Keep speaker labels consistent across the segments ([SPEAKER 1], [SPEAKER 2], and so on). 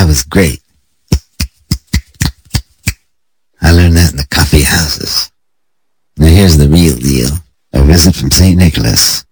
[SPEAKER 1] That was great. I learned that in the coffee houses. Now here's the real deal. A visit from St. Nicholas.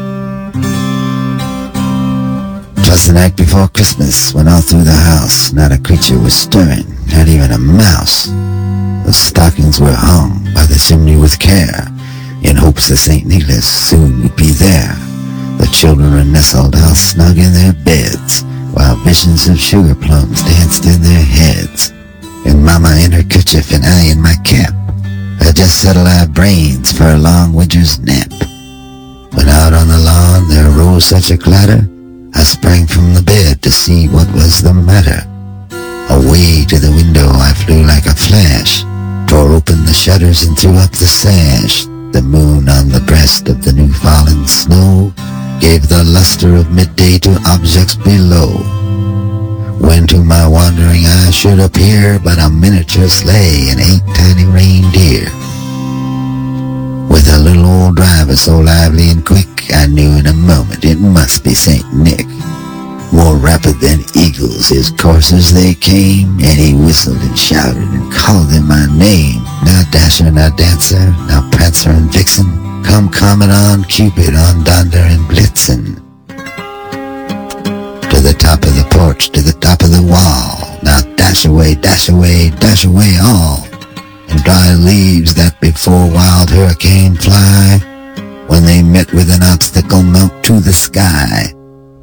[SPEAKER 1] 'Twas the night before Christmas, when all through the house not a creature was stirring, not even a mouse. The stockings were hung by the chimney with care, in hopes that St. Nicholas soon would be there. The children were nestled all snug in their beds, while visions of sugar plums danced in their heads. And Mama in her kerchief and I in my cap had just settled our brains for a long winter's nap. When out on the lawn there arose such a clatter, I sprang from the bed to see what was the matter. Away to the window I flew like a flash, tore open the shutters and threw up the sash. The moon on the breast of the new fallen snow gave the luster of midday to objects below. When to my wandering eye should appear but a miniature sleigh and 8 tiny reindeer. With a little old driver so lively and quick, I knew in a moment it must be St. Nick. More rapid than eagles his coursers they came, and he whistled and shouted and called them my name. Now Dasher, now Dancer, now Prancer and Vixen, come Comet on Cupid, on Donder and Blitzen. To the top of the porch, to the top of the wall, now dash away, dash away, dash away all. And dry leaves that before wild hurricane fly, when they met with an obstacle mount to the sky.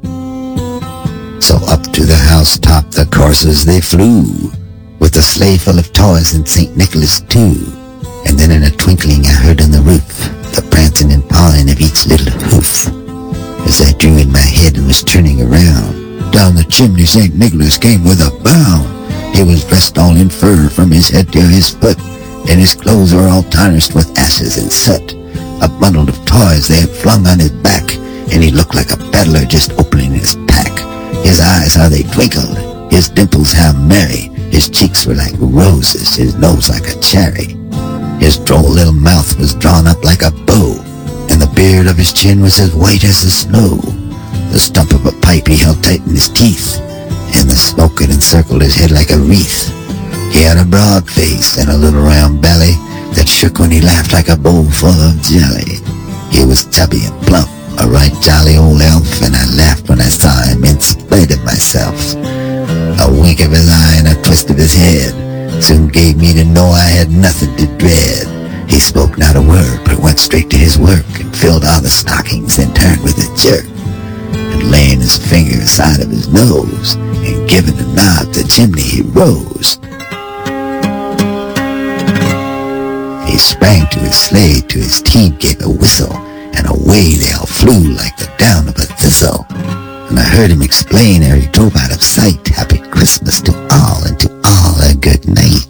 [SPEAKER 1] So up to the housetop the coursers they flew, with a sleigh full of toys and St. Nicholas too. And then in a twinkling I heard on the roof the prancing and pawing of each little hoof. As I drew in my head and was turning around, down the chimney St. Nicholas came with a bound. He was dressed all in fur from his head to his foot, and his clothes were all tarnished with ashes and soot. A bundle of toys they had flung on his back, and he looked like a peddler just opening his pack. His eyes, how they twinkled, his dimples how merry, his cheeks were like roses, his nose like a cherry. His droll little mouth was drawn up like a bow, and the beard of his chin was as white as the snow. The stump of a pipe he held tight in his teeth, and the smoke had encircled his head like a wreath. He had a broad face and a little round belly that shook when he laughed like a bowl full of jelly. He was chubby and plump, a right jolly old elf, and I laughed when I saw him in spite of myself. A wink of his eye and a twist of his head soon gave me to know I had nothing to dread. He spoke not a word, but went straight to his work, and filled all the stockings, then turned with a jerk, and laying his finger aside of his nose, and giving a nod to chimney he rose. He sprang to his sleigh, to his team gave a whistle, and away they all flew like the down of a thistle. And I heard him explain ere he drove out of sight, Happy Christmas to all, and to all a good night.